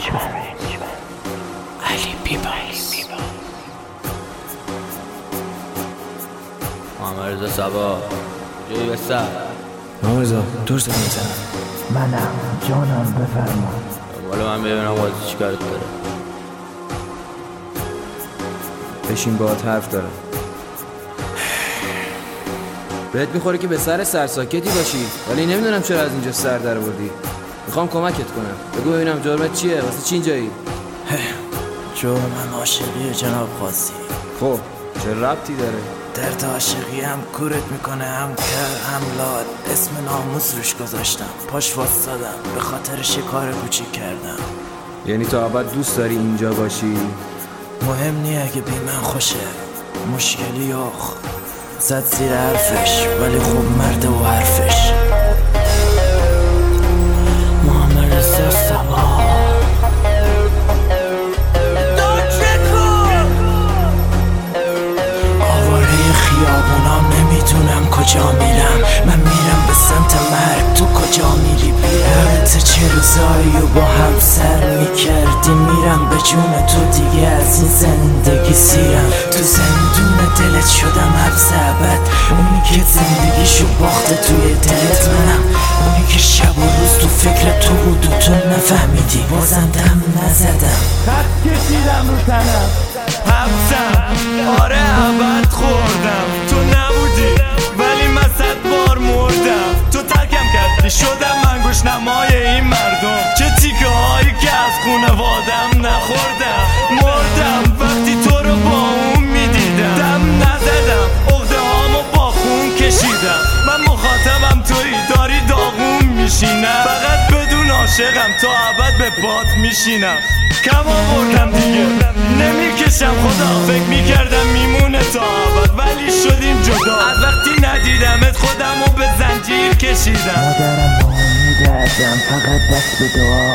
علی بیباس محمد رضا صبا جایی بستر محمد رضا دور زدی میزنم. منم جانم بفرما. والا من ببینم قاضی چی کارت داره. بشین باهات حرف دارم. بهت میخوره که به سر سرساکتی باشی، ولی نمیدونم چرا از اینجا سر در بردی. میخوام کمکت کنم. بگو ببینم جرمت چیه؟ واسه چی اینجایی؟ جرمم عاشقیه جناب قاضی. خب چه ربطی داره؟ درد عاشقی هم کورت میکنه، هم کر هم لاد. اسم ناموس روش گذاشتم، پاش واسدادم، به خاطر شکار کوچیک کردم. یعنی تا ابد دوست داری اینجا باشی؟ مهم نی اگه بی من خوشه. مشکلی آخ زد زیر حرفش، ولی خوب مرده و حرفش. محمد رضا صبا آواره خیابونام، نمیدونم کجا میرم. من میرم به سمت مرگ، تو کجا میری؟ بیرم چه روزایی و با هم سر میکردیم. میرم به جون تو دیگه، از این زندگی سیرم. تو زندون دلت شدم حبس ابد. اونی که زندگیشو باخته توی دلت منم. اونی که شب و روز تو فکر تو بود و تو نفهمیدی. بازم دم نزدم، خط کشیدم رو تنم، حبسم آره ابد خوردم. تو نبودی ولی من 100 بار مردم. تو ترکم کردی شدم من گوش نمای این مردم. چه تیکه هایی که از خونوادم نخوردم. مردم وقتی تو رو با اون میدیدم. دم نزدم، عقده هامو با خون کشیدم. من مخاطبم تویی، داری داغون میشینم. فقط بدون عاشقم تا ابد به پات میشینم. کم آوردم دیگه نمیکشم خدا. فکر میکردم میمونه تا ابد، ولی شدیم جدا. از وقتی ندیدمت خودمو به زنجیر کشیدم. مادرم با امید ازم، فقط دست به دعا.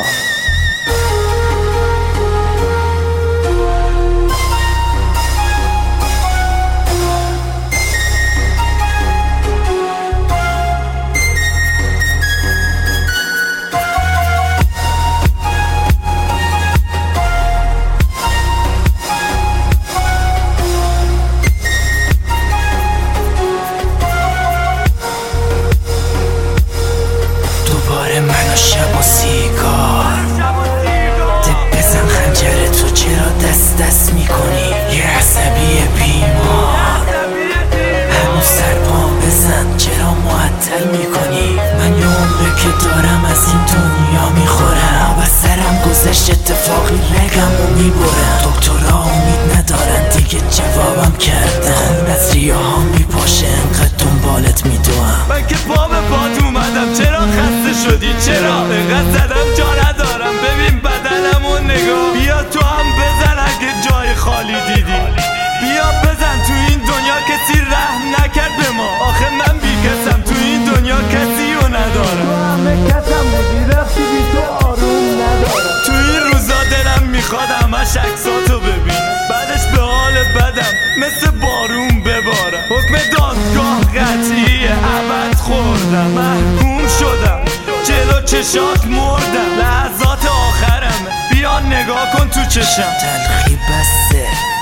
من و شب و سیگار دب بزن خنجر تو، چرا دست میکنی؟ یه عصبی بیمار. هنوز سرپا بزن، چرا معطل میکنی؟ من یه عمره که دارم از این دنیا میخورم. و سرم گذشت اتفاقی رگم رو میبرم. دکترها امید ندارن دیگه، جوابم کردن. خون از ریه ها میپاشه، انقدر دنبالت میدوام. من که پا به پات اومدم، چرا خسته شدی؟ چرا اینقدر زدم جا ندارم؟ ببین بدنمو نگاه. بیا تو هم بزن اگه جای خالی دیدی. بیا بزن، تو این دنیا کسی رحم نکرد به ما. آخه من بی کسم، تو این دنیا کسی رو ندارم. تو همه کسم بگی، رفتی بی تو آروم ندارم. تو این روزا دلم میخواد همش عکساتو ببین. بعدش به حال بدم مثل بارون ببارم. حکم دادگاه قطعیه، ابد خوردم. محکوم شدم، جلو چشات مردم. لحظات آخرم، بیا نگاه کن تو چشم. تلخی بسته،